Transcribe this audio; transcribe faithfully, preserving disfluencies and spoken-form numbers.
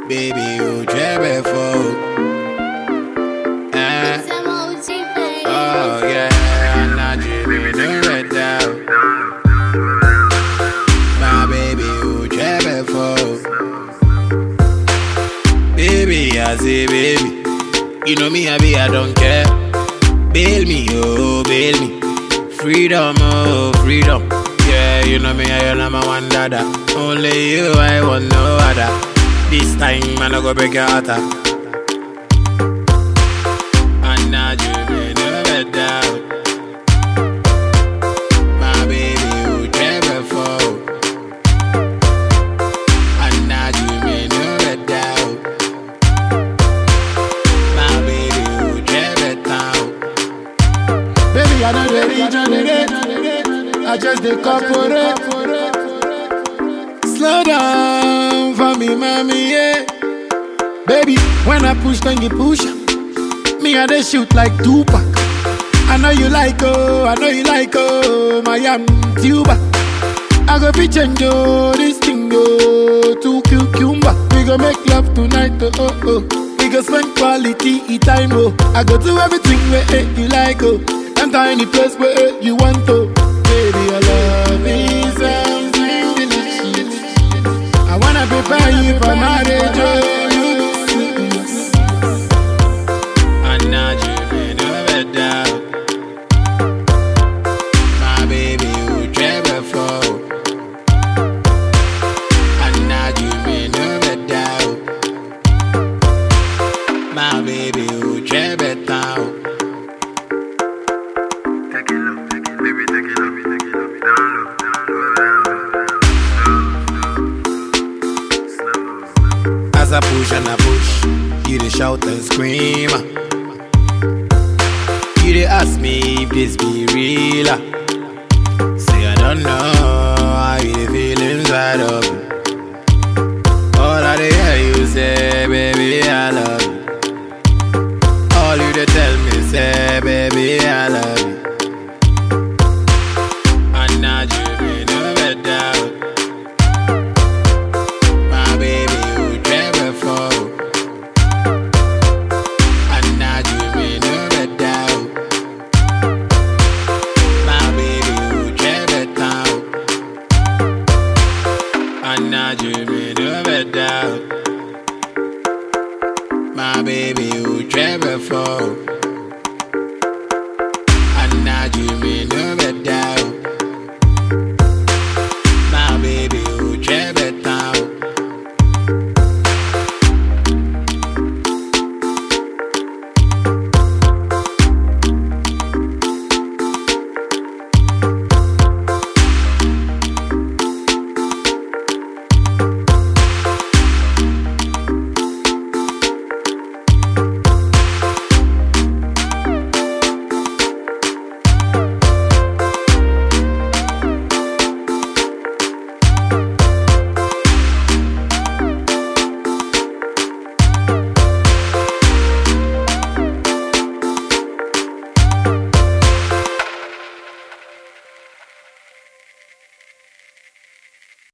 baby, you trouble for. Eh? Oh yeah, I'm not dreaming no red down. My baby, you trouble for. Baby, I say baby, you know me, I be, I don't care. Bail me, oh, bail me. Freedom, oh, freedom. Yeah, you know me, I am my one dada. Only you, I want no other. This time, man, I go break your heart. And now you may never doubt. My baby, you never fall. And now you may never doubt. My baby, you never doubt. Baby, I know the regenerate. I just dey corporate. Slow down for me, mommy, yeah. Baby, when I push, then you push. Me, I dey shoot like Tupac. I know you like, oh, I know you like, oh, my am tuba. I go be change, oh, this thing, oh, to cucumber. We go make love tonight, oh, oh, oh. We go spend quality time, oh. I go do everything where eh, you like, oh. Enter any place where eh, you want to. Baby, your love is something delicious. I wanna prepare you for marriage, oh, you sweet. And now you may never doubt. My baby, you never fall. And now you may never doubt. My baby, you never doubt. Take it low, take it, baby, take it low, take it low, down low, down low, down low, slow, slow. As I push and I push, you dey shout and scream. You dey ask me if this be real. Say I don't know how you dey feel inside of me. All I dey hear you say, baby, I love you. All you dey tell me say, baby, I love you. And now you may never doubt. My baby, you never fall. And now you may never doubt. My baby, you never doubt. And now you may never doubt. My baby, you never fall.